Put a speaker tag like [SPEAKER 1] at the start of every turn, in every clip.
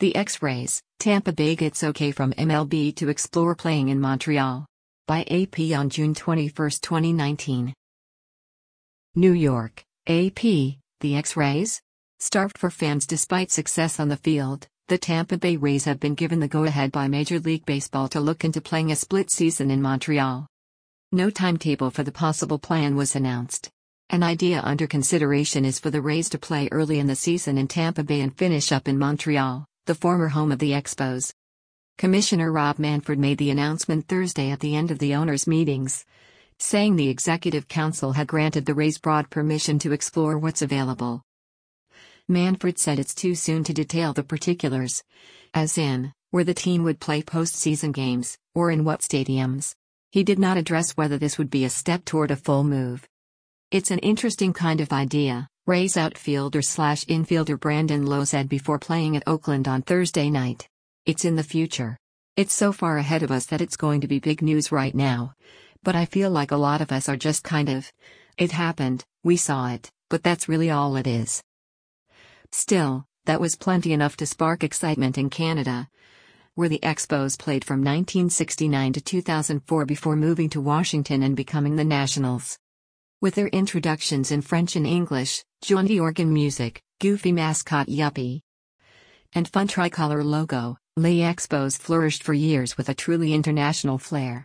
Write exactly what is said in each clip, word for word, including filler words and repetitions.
[SPEAKER 1] The X-Rays, Tampa Bay gets okay from M L B to explore playing in Montreal. By A P on June twenty-first, twenty nineteen. New York, A P, the X-Rays? Starved for fans despite success on the field, the Tampa Bay Rays have been given the go-ahead by Major League Baseball to look into playing a split season in Montreal. No timetable for the possible plan was announced. An idea under consideration is for the Rays to play early in the season in Tampa Bay and finish up in Montreal, the former home of the Expos. Commissioner Rob Manfred made the announcement Thursday at the end of the owners' meetings, saying the Executive Council had granted the Rays broad permission to explore what's available. Manfred said it's too soon to detail the particulars, as in, where the team would play postseason games, or in what stadiums. He did not address whether this would be a step toward a full move. It's an interesting kind of idea, Rays outfielder slash infielder Brandon Lowe said before playing at Oakland on Thursday night. It's in the future. It's so far ahead of us that it's going to be big news right now. But I feel like a lot of us are just kind of, it happened, we saw it, but that's really all it is. Still, that was plenty enough to spark excitement in Canada, where the Expos played from nineteen sixty-nine to two thousand four before moving to Washington and becoming the Nationals. With their introductions in French and English, jaunty organ music, goofy mascot Yuppie, and fun tricolor logo, Les Expos flourished for years with a truly international flair.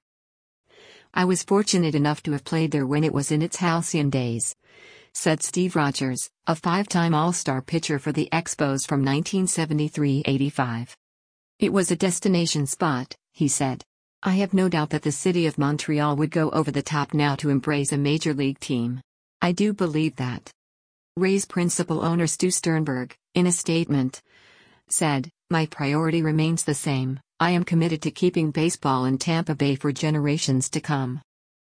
[SPEAKER 1] I was fortunate enough to have played there when it was in its halcyon days, said Steve Rogers, a five-time All-Star pitcher for the Expos from nineteen seventy-three to eighty-five. It was a destination spot, he said. I have no doubt that the city of Montreal would go over the top now to embrace a major league team. I do believe that. Rays principal owner Stu Sternberg, in a statement, said, "My priority remains the same. I am committed to keeping baseball in Tampa Bay for generations to come.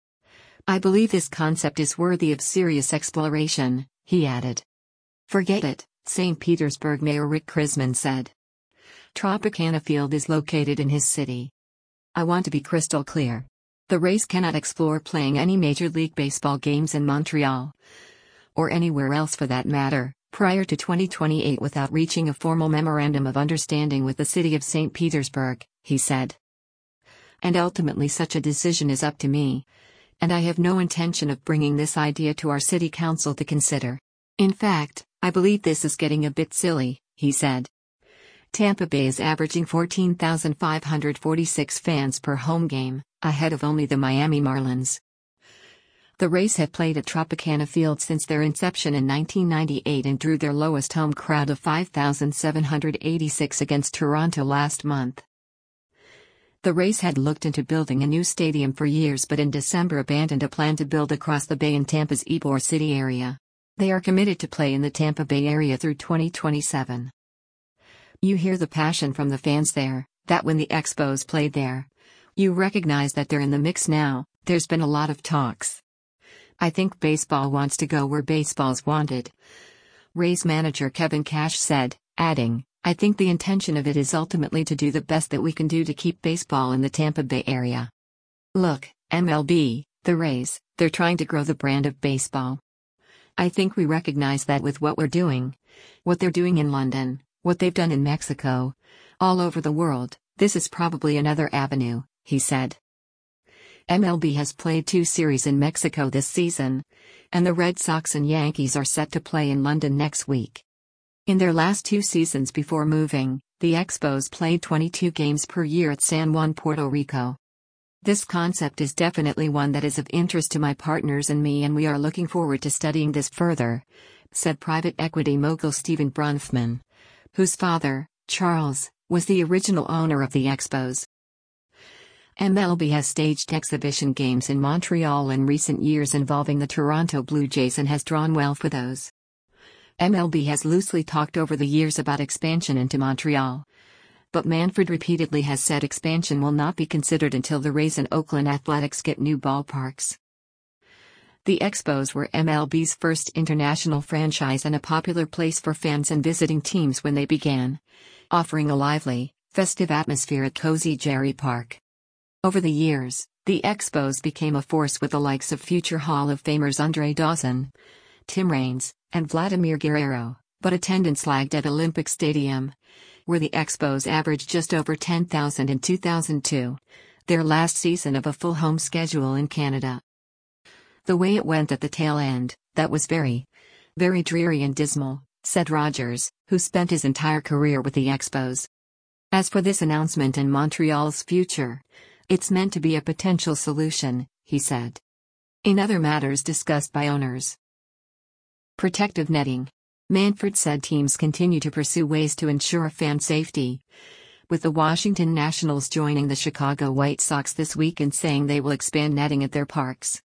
[SPEAKER 1] I believe this concept is worthy of serious exploration," he added. "Forget it," Saint Petersburg Mayor Rick Krisman said. Tropicana Field is located in his city. "I want to be crystal clear. The Rays cannot explore playing any Major League Baseball games in Montreal, or anywhere else for that matter, prior to twenty twenty-eight without reaching a formal memorandum of understanding with the city of Saint Petersburg," he said. "And ultimately such a decision is up to me, and I have no intention of bringing this idea to our city council to consider. In fact, I believe this is getting a bit silly," he said. Tampa Bay is averaging fourteen thousand five hundred forty-six fans per home game, ahead of only the Miami Marlins. The Rays have played at Tropicana Field since their inception in nineteen ninety-eight and drew their lowest home crowd of five thousand seven hundred eighty-six against Toronto last month. The Rays had looked into building a new stadium for years but in December abandoned a plan to build across the bay in Tampa's Ybor City area. They are committed to play in the Tampa Bay area through twenty twenty-seven. You hear the passion from the fans there, that when the Expos played there. You recognize that they're in the mix now. There's been a lot of talks. I think baseball wants to go where baseball's wanted," Rays manager Kevin Cash said, adding, "I think the intention of it is ultimately to do the best that we can do to keep baseball in the Tampa Bay area. Look, M L B, the Rays, they're trying to grow the brand of baseball. I think we recognize that with what we're doing, what they're doing in London, what they've done in Mexico, all over the world, this is probably another avenue," he said. M L B has played two series in Mexico this season, and the Red Sox and Yankees are set to play in London next week. In their last two seasons before moving, the Expos played twenty-two games per year at San Juan, Puerto Rico. "This concept is definitely one that is of interest to my partners and me, and we are looking forward to studying this further," said private equity mogul Steven Bronfman, whose father, Charles, was the original owner of the Expos. M L B has staged exhibition games in Montreal in recent years involving the Toronto Blue Jays and has drawn well for those. M L B has loosely talked over the years about expansion into Montreal, but Manfred repeatedly has said expansion will not be considered until the Rays and Oakland Athletics get new ballparks. The Expos were M L B's first international franchise and a popular place for fans and visiting teams when they began, offering a lively, festive atmosphere at Cozy Jerry Park. Over the years, the Expos became a force with the likes of future Hall of Famers Andre Dawson, Tim Raines, and Vladimir Guerrero, but attendance lagged at Olympic Stadium, where the Expos averaged just over ten thousand in two thousand two, their last season of a full home schedule in Canada. "The way it went at the tail end, that was very, very dreary and dismal," said Rogers, who spent his entire career with the Expos. As for this announcement and Montreal's future, it's meant to be a potential solution, he said. In other matters discussed by owners. Protective netting. Manfred said teams continue to pursue ways to ensure fan safety, with the Washington Nationals joining the Chicago White Sox this week in saying they will expand netting at their parks.